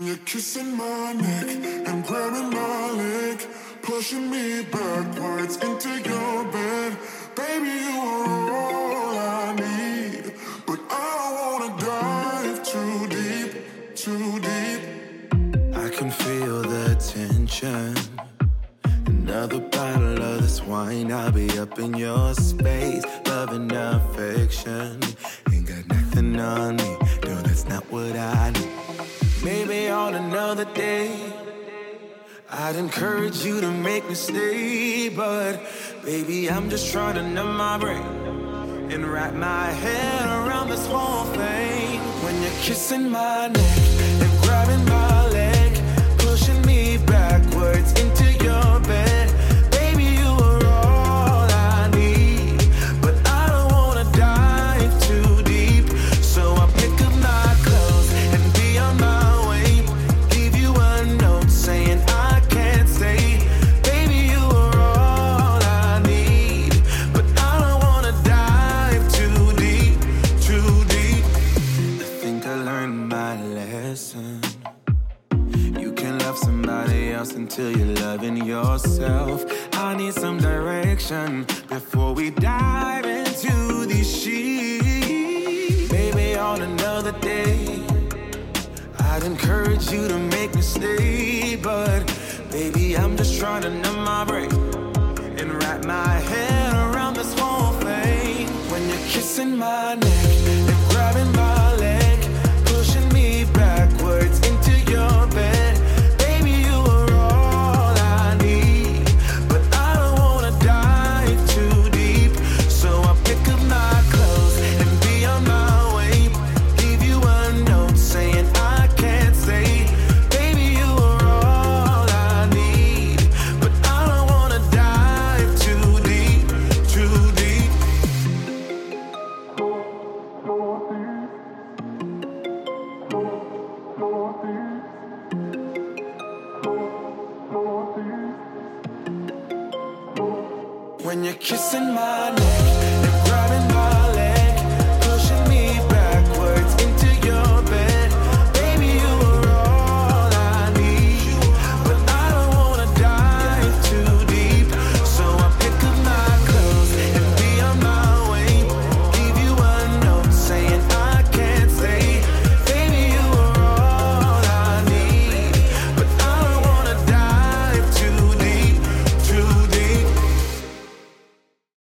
You're kissing my neck and grabbing my leg, pushing me backwards into your bed. Baby, you are all I need, but I don't wanna dive too deep, too deep. I can feel the tension. Another bottle of this wine, I'll be up in your space. Love and affection, ain't got nothing on me. No, that's not what I need. Maybe on another day I'd encourage you to make me stay, but baby, I'm just trying to numb my brain and wrap my head around this whole thing. When you're kissing my neck and grabbing my leg, pushing me backwards into your bed. Baby, you are all I need, but I don't wanna dive too deep. So I pick up my clothes and be on my way. Leave you a note saying I can't stay. Baby, you are all I need, but I don't wanna dive too deep, too deep. I think I learned my lesson. You can love somebody else until you're loving yourself. I need some direction before we dive into these sheets. Maybe on another day I'd encourage you to make me stay, but baby, I'm just trying to numb my brain and wrap my head around this whole thing. When you're kissing my neck and grabbing my leg, pushing me backwards into your bed. Baby, you are all I need, but I don't wanna dive too deep. So I pick up my clothes and be on my way. Leave you a note saying I can't stay. Baby, you are all I need, but I don't wanna dive too deep, too deep. When you're kissing my neck